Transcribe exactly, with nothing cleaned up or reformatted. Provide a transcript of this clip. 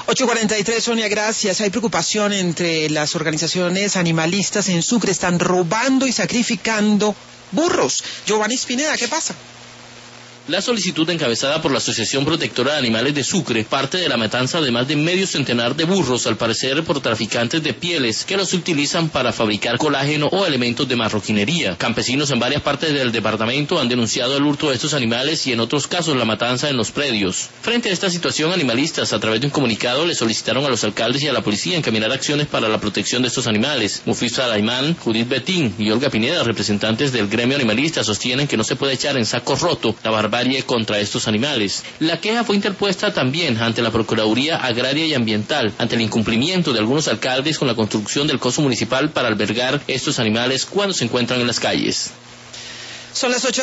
ocho cuarenta y tres, Sonia, gracias. Hay preocupación entre las organizaciones animalistas en Sucre. Están robando y sacrificando burros. Giovanni Spineda, ¿qué pasa? La solicitud encabezada por la Asociación Protectora de Animales de Sucre parte de la matanza de más de medio centenar de burros, al parecer por traficantes de pieles que los utilizan para fabricar colágeno o elementos de marroquinería. Campesinos en varias partes del departamento han denunciado el hurto de estos animales y en otros casos la matanza en los predios. Frente a esta situación, animalistas a través de un comunicado le solicitaron a los alcaldes y a la policía encaminar acciones para la protección de estos animales. Mufis Sulaimán, Judith Betín y Olga Pineda, representantes del gremio animalista, sostienen que no se puede echar en saco roto la barbarie contra estos animales. La queja fue interpuesta también ante la Procuraduría Agraria y Ambiental, ante el incumplimiento de algunos alcaldes con la construcción del coso municipal para albergar estos animales cuando se encuentran en las calles. Son las ocho.